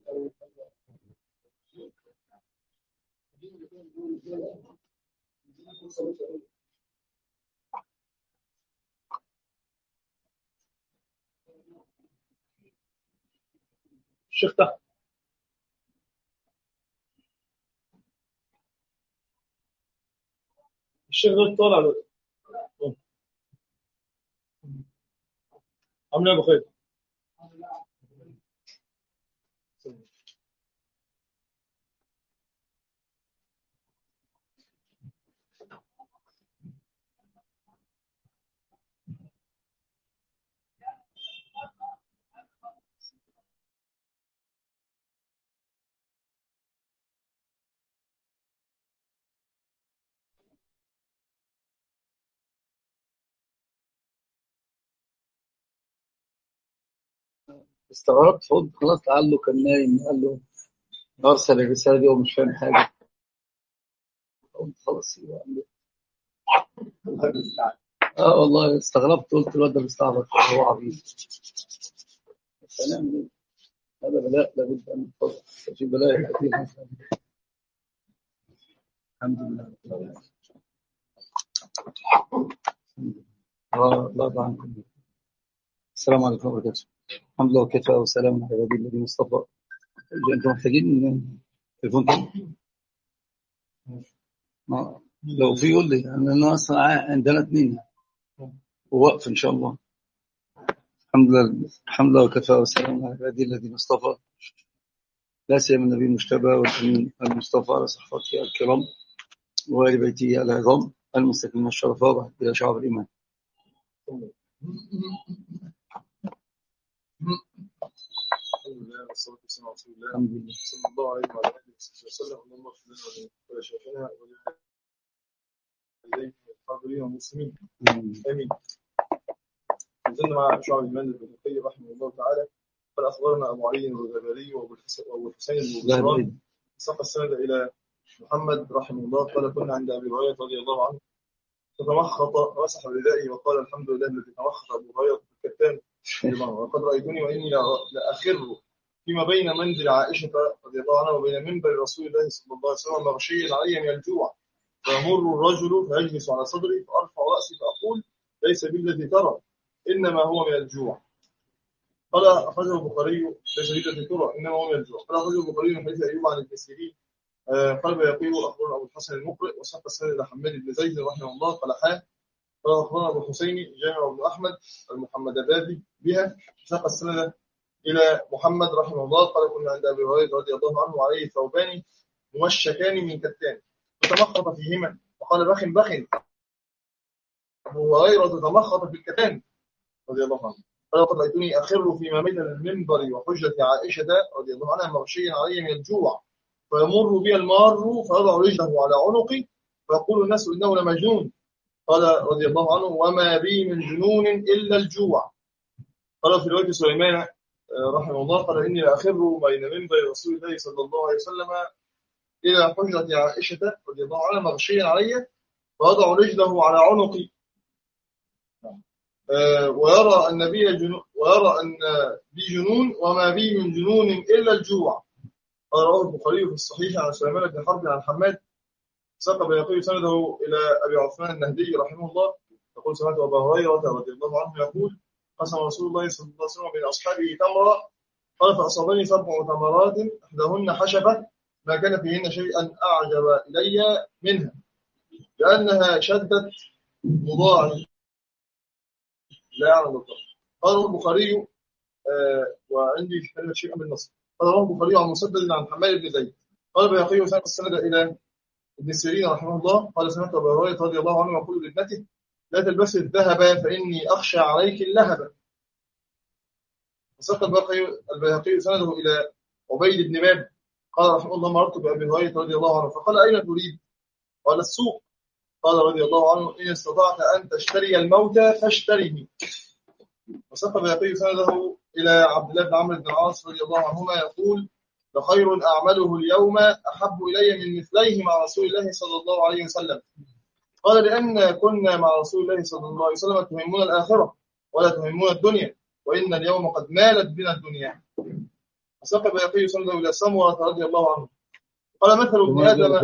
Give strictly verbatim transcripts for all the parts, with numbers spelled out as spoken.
الشيخ تحت. الشيخ ده طالع بس. عامل ايه يا ابو خالد؟ استغربت، فقلت خلاص لعله كان نايم، قال له ارسل الرساله دي ومش فاهم حاجه. قلت خلاص يبقى عنده. اه والله استغربت، قلت الواد ده بيستعبط ولا هو عبيط. بس هنعمل ايه؟ هذا بلاء لابد ان نتفضل في بلاء ياتي الانسان. الحمد لله. الله الله يرضى عنكم. السلام عليكم ورحمه الله وبركاته. الحمد لله وكفى وسلام على عباد الذين اصطفى. انتم محتاجين تليفون تاني؟ ما- لو في يقول لي ان انا اصلا عندنا اثنين ووقف ان شاء الله. الحمد لله الحمد لله وكفى وسلام على عباد الذين اصطفى، لا سيما النبي المجتبى والامين المصطفى على صحبته الكرام وآل بيته العظام المستكملين الشرفاء بعد إلى شعب الإيمان. الحمد لله والصلاة والسلام على رسول الله الحمد لله. صلى الله عليه وعلى آله وصحبه وسلم. اللهم اغفر لنا ولشيخنا ولوالديه والحاضرين والمسلمين آمين. نزلنا مع شعب الإيمان البيهقي رحمه الله تعالى. قال أخبرنا أبو علي الغزالي وأبو الحسين البصري ساق السند إلى محمد رحمه الله قال كنا عند أبي هريرة رضي الله عنه فتمخط ومسح بردائه وقال الحمد لله الذي تمخط أبو هريرة في الكتان وقد رأيتني وإني لأخر فيما بين منزل عائشة رضي الله عنها وبين منبر رسول الله صلى الله عليه وسلم مغشيا علي من الجوع، فيمر الرجل فيجلس على صدري فأرفع رأسي فأقول ليس بالذي ترى إنما هو من الجوع. قال أخرجه البخاري ليس بالذي ترى إنما هو من الجوع. قال أخرجه البخاري من حديث أيوب عن الكثيرين قال يقول أخبرنا أبو الحسن المقرئ وساق السند إلى حماد بن زيد رحمه الله قال حا قال أخبرنا أبو الحسين جامع بن أحمد المحمدابادي بها ساق السند إلى محمد رحمه الله قال كنا عند أبي هريرة رضي الله عنه وعليه ثوبان ممشكان من كتان فتمخط فيهما وقال بخ بخ. أبو هريرة تمخط في الكتان رضي الله عنه قال قد رأيتني أخر فيما بين المنبر وحجة عائشة رضي الله عنها مغشيا علي من الجوع، فيمر بي المار فيضع رجله على عنقي فيقول الناس إنه لمجنون. قال رضي الله عنه وما بي من جنون إلا الجوع. قال في رواية سليمان رحمه الله قال إني لأخر بين منبر رسول الله صلى الله عليه وسلم إلى حجرة عائشة رضي الله عنها مغشيا علي فيضع رجله على عنقي ويرى أن بي جنون ويرى أن بي جنون وما بي من جنون إلا الجوع. قال رواه البخاري في الصحيح عن سليمان بن حرب عن حماد ساق بيقي سنده إلى أبي عثمان النهدي رحمه الله يقول سمعت أبا هريرة رضي الله عنه يقول قسم رسول الله صلى الله عليه وسلم بين أصحابه تمرة قال فأصابني سبع تمرات إحداهن حشفة ما كان فيهن شيئا أعجب إلي منها لأنها شدت مضاعف لا يعلم الضبط. قال البخاري آه وعندي كلمة شيء من النصر. قال البخاري عن مسدد عن حماد بن زيد قال بيقي سنة السند إلى ابن سيرين رحمه الله قال سمعت أبا هريرة رضي الله عنه يقول لابنته لا تلبسي الذهب فإني أخشى عليك اللهب. وساق البيهقي سنده إلى عبيد بن باب قال رحمه الله مررت بأبي هريرة رضي الله عنه فقال أين تريد؟ قال السوق. قال رضي الله عنه إن استطعت أن تشتري الموت فاشتريه. وساق البيهقي سنده إلى عبد الله بن عمرو بن العاص رضي الله عنهما يقول لخير أعمله اليوم أحب إلي من مثليه مع رسول الله صلى الله عليه وسلم. قال لأن كنا مع رسول الله صلى الله عليه وسلم تهمون الآخرة ولا تهمون الدنيا وإن اليوم قد مالت بنا الدنيا. وساق البيهقي سنده إلى سمرة رضي الله عنه قال مثل ابن آدم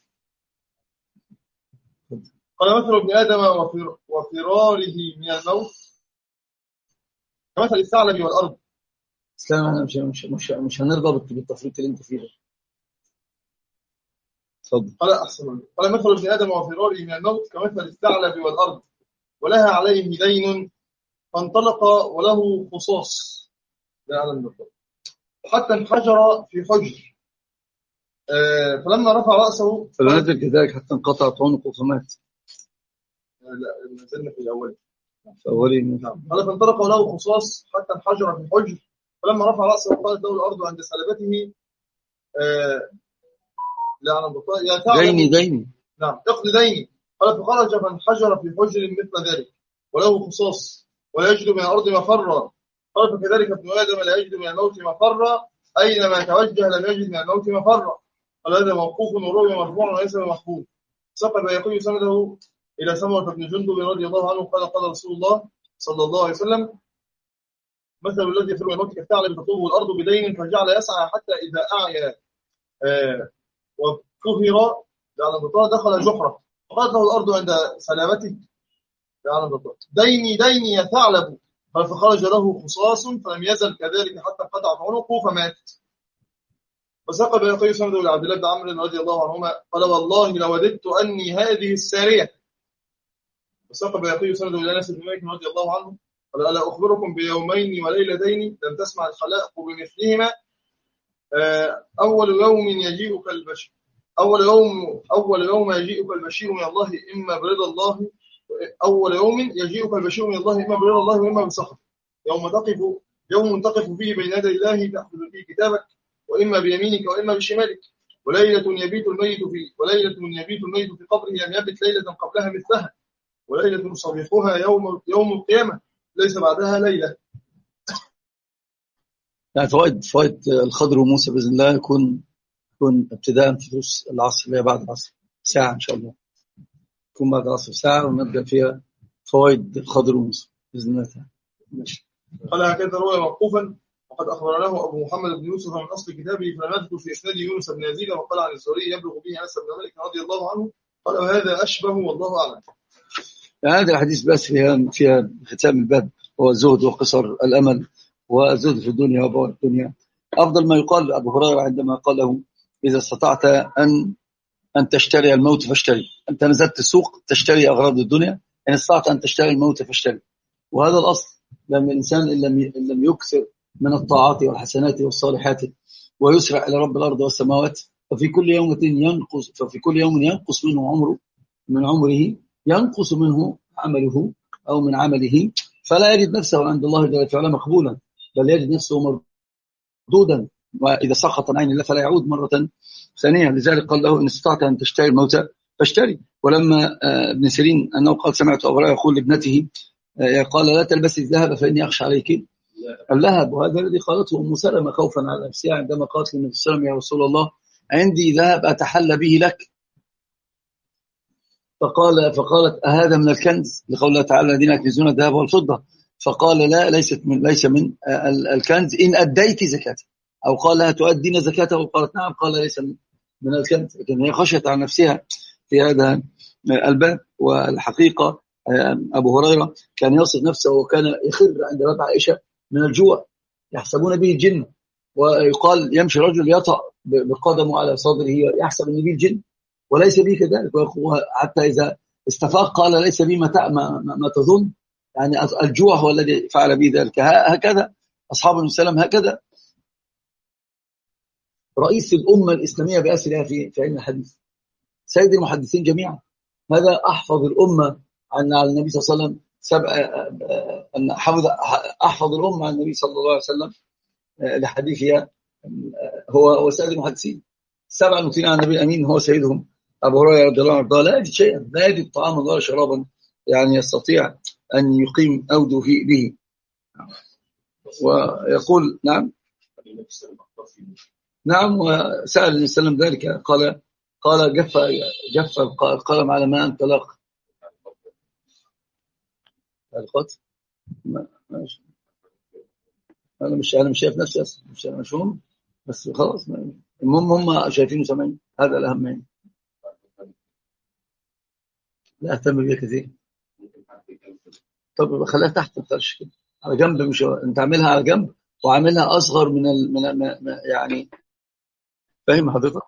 قال مثل ابن آدم وفراره من الموت كمثل الثعلب والأرض. اسلام انا مش مش مش, مش هنرضى بالتفريط اللي انت فيه ده. اتفضل. قال احسن. قال مثل ابن آدم وفراره من الموت كمثل الثعلب والأرض ولها عليه دين فانطلق وله خصاص حتى انحجر في حجر آه فلما رفع رأسه فلنزل كذلك حتى انقطعت عنقه فمات. لا نزلنا في الأول في أولين. قال فانطلق وله خصاص حتى انحجر في حجر فلما رفع رأسه قالت له الأرض عند سلبته آه لعن يا ثعلب ديني ديني نعم اقضي ديني. قال فخرج فانحجر في حجر مثل ذلك وله خصاص ولا يجد من الأرض مفرا. قال فكذلك ابن آدم لا يجد من الموت مفرا أينما توجه لم يجد من الموت مفرا. قال هذا موقوف وروي مرفوع وليس بمحفوظ. ساق البيهقي سنده إلى سمرة بن جندب رضي الله عنه قال قال رسول الله صلى الله عليه وسلم مثل الذي يفر من الموت كالثعلب تطوبه الأرض بدين فجعل يسعى حتى إذا أعيا آه وكهر يعني بطاقة دخل جحرة فقالت له الأرض عند سلامته يعني بطاقة ديني ديني يا ثعلب. قال فخرج له خصاص فلم يزل كذلك حتى انقطعت عنقه فمات. وساق البيهقي سنده إلى عبد الله بن عمرو رضي الله عنهما قال والله لوددت أني هذه السارية. وساق البيهقي سنده إلى أنس بن مالك رضي الله عنه قال ألا أخبركم بيومين وليلتين لم تسمع الخلائق بمثلهما أول يوم يجيئك البشير أول يوم أول يوم يجيئك البشير من الله إما برضا الله أول يوم يجيئك البشير من الله إما برضا الله وإما بسخط يوم تقف يوم تقف فيه بين يدي الله تأخذ فيه كتابك وإما بيمينك وإما بشمالك وليلة يبيت الميت في وليلة يبيت الميت في قبره لم يبت ليلة قبلها مثلها وليلة صبيحها يوم يوم القيامة ليس بعدها ليلة. يعني فوائد فوائد الخضر وموسى بإذن الله يكون يكون ابتداء في دروس العصر اللي هي بعد العصر ساعة إن شاء الله يكون بعد العصر ساعة ونبدأ فيها فوائد الخضر وموسى بإذن الله تعالى. ماشي. قال هكذا روى موقوفا وقد أخبرناه أبو محمد بن يوسف من أصل كتابه فلم يذكر في إسناد يونس بن يزيد وقال عن الزهري يبلغ به أنس بن مالك رضي الله عنه قال وهذا أشبه والله أعلم. يعني هذا الحديث بس فيها فيها ختام الباب هو الزهد وقصر الأمل والزهد في الدنيا وبوار الدنيا. أفضل ما يقال أبو هريرة عندما قال له إذا استطعت أن أن تشتري الموت فاشتري. أنت نزلت السوق تشتري أغراض الدنيا إن استطعت أن تشتري الموت فاشتري. وهذا الأصل لأن الإنسان إن لم إن لم يكثر من الطاعات والحسنات والصالحات ويسرع إلى رب الأرض والسماوات ففي كل يوم ينقص ففي كل يوم ينقص منه عمره من عمره ينقص منه عمله أو من عمله فلا يجد نفسه عند الله جل وعلا مقبولا بل يجد نفسه مردودا وإذا سقط عن عين الله فلا يعود مرة ثانية. لذلك قال له إن استطعت أن تشتري الموت فاشتري. ولما ابن سيرين أنه قال سمعت أبو هريرة يقول لابنته قال لا تلبسي الذهب فإني أخشى عليك اللهب. وهذا الذي قالته أم سلمة خوفا على نفسها عندما قالت للنبي صلى الله عليه وسلم يا رسول الله عندي ذهب أتحلى به لك فقال فقالت أهذا من الكنز لقول الله تعالى الذين يكنزون الذهب والفضة فقال لا ليست من ليس من الكنز إن أديت زكاته أو قال لها تؤدين زكاته وقالت نعم قال ليس من الكنز لكن هي خشيت على نفسها في هذا الباب. والحقيقة أبو هريرة كان يصف نفسه وكان يخر عند باب عائشة من الجوع يحسبون به الجن ويقال يمشي رجل يطأ بقدمه على صدره يحسب أن به الجن وليس به كذلك حتى إذا استفاق قال ليس به ما, ما, ما تظن يعني الجوع هو الذي فعل به ذلك. هكذا أصحاب النبي صلى الله عليه وسلم هكذا رئيس الأمة الإسلامية بأسرها في في علم الحديث سيد المحدثين جميعا هذا أحفظ الأمة عن النبي صلى الله عليه وسلم سبع أن حفظ أحفظ الأمة عن النبي صلى الله عليه وسلم لحديثها هو هو سيد المحدثين سبع المتين عن النبي الأمين هو سيدهم أبو هريرة رضي الله عنه لا يجد شيئا لا يجد طعاما ولا شرابا يعني يستطيع أن يقيم أوده به. ويقول نعم نعم وسأل النبي صلى الله عليه وسلم ذلك قال قال جف جف القلم على ما انطلق القط انا مش انا مش شايف نفسي اصلا مش مفهوم بس خلاص، المهم هم شايفين وسامعين، هذا الأهم يعني. لا أهتم بيها كثير. طب خليها تحت الفرش كده على جنب، مش انت عاملها على جنب وعاملها اصغر من ال... من من- يعني فاهم حضرتك؟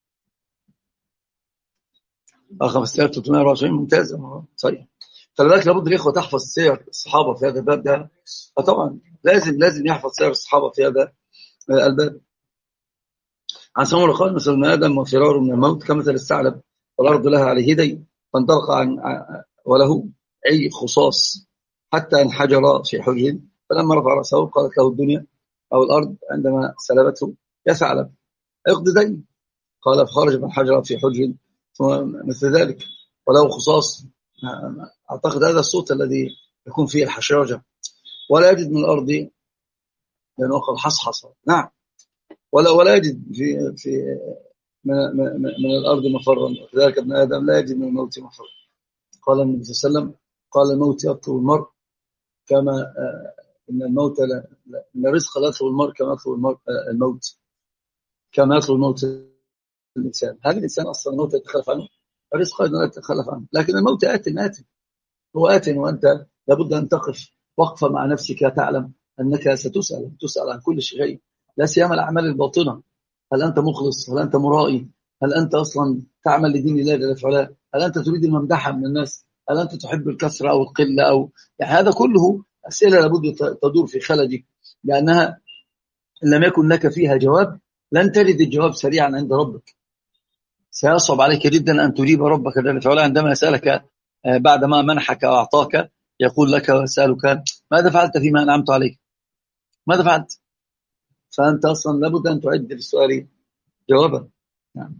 اه خمسة آلاف وثلاثمائة وأربعة وسبعين ممتازه. اه صحيح. خلي بالك لابد الاخوه تحفظ سير الصحابه في هذا الباب ده. اه طبعا لازم لازم يحفظ سير الصحابه في هذا آه، الباب. عن سمر قال مثل ابن ادم وفراره من الموت كمثل الثعلب والارض لها عليه يدي فانطلق عن عن- وله اي خصاص حتى انحجر في حجر فلما رفع راسه قالت له الدنيا او الارض عندما سلبته يا ثعلب اقض دين. قال فخرج من حجر في حجر ثم مثل ذلك وله خصاص. اعتقد هذا الصوت الذي يكون فيه الحشرجه. ولا يجد من الارض لانه قال حصحص. نعم. ولا ولا يجد في في من, من, من الأرض مفرا وكذلك ابن آدم لا يجد من الموت مفرا. قال النبي صلى الله عليه وسلم قال الموت يطلب المرء كما آه إن الموت لا لا إن الرزق لا يطلب المرء كما يطلب المرء آه الموت كما يطلب الموت الإنسان. هل الإنسان أصلا الموت يتخلف عنه؟ الرزق أيضا لا يتخلف عنه، لكن الموت آت آت هو آت، وأنت لابد أن تقف وقفة مع نفسك تعلم أنك ستسأل تسأل عن كل شيء، لا سيما الأعمال الباطنة. هل أنت مخلص؟ هل أنت مرائي؟ هل أنت أصلا تعمل لدين الله جل وعلا؟ هل أنت تريد الممدحة من الناس؟ هل أنت تحب الكثرة أو القلة؟ أو يعني هذا كله أسئلة لابد تدور في خلدك، لأنها إن لم يكن لك فيها جواب لن تجد الجواب سريعا عند ربك. سيصعب عليك جدا أن تجيب ربك جل وعلا عندما يسألك بعدما منحك وأعطاك، يقول لك ويسألك ماذا فعلت فيما أنعمت عليك؟ ماذا فعلت؟ فأنت أصلا لابد أن تعد للسؤال جوابا. نعم.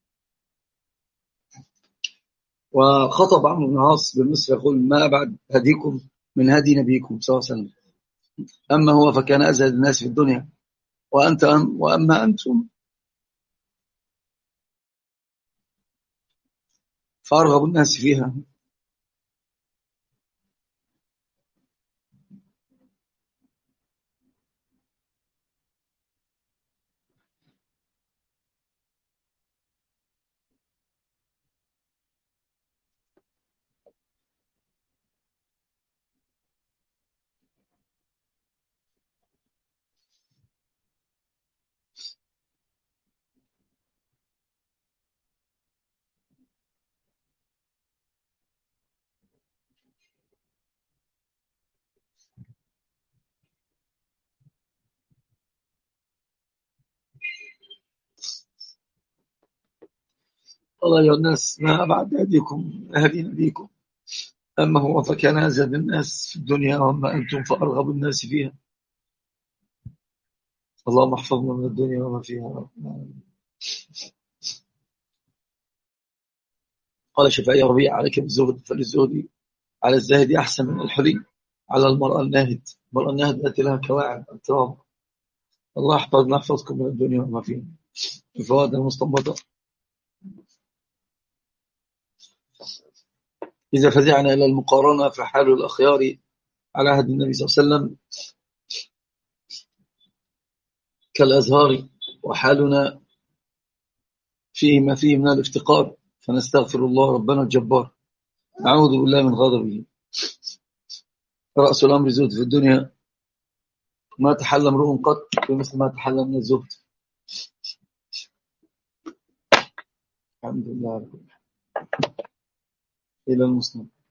وخطب عمرو بن العاص بالمصر يقول ما أبعد هديكم من هدي نبيكم صلى الله عليه وسلم، أما هو فكان أزهد الناس في الدنيا وأنت أم وأما أنتم فأرغب الناس فيها. الله يا الناس ما أبعد هديكم هدي نبيكم، أما هو فكان أزهد الناس في الدنيا وأما أنتم فأرغب الناس فيها. اللهم احفظنا من الدنيا وما فيها. قال شفاء ربيع عليك بالزهد فللزهد على الزاهد أحسن من الحلي على المرأة الناهد. المرأة الناهد التي لها كواعب التراب. الله يحفظنا يحفظكم من الدنيا وما فيها. الفوائد المستنبطة: إذا فزعنا إلى المقارنة فحال الأخيار على عهد النبي صلى الله عليه وسلم كالأزهار وحالنا فيه ما فيه من الافتقار، فنستغفر الله ربنا الجبار نعوذ بالله من غضبه. رأس الأمر زهد في الدنيا ما تحلى امرؤ قط بمثل ما تحلى من الزهد. الحمد لله. إلى المسلم.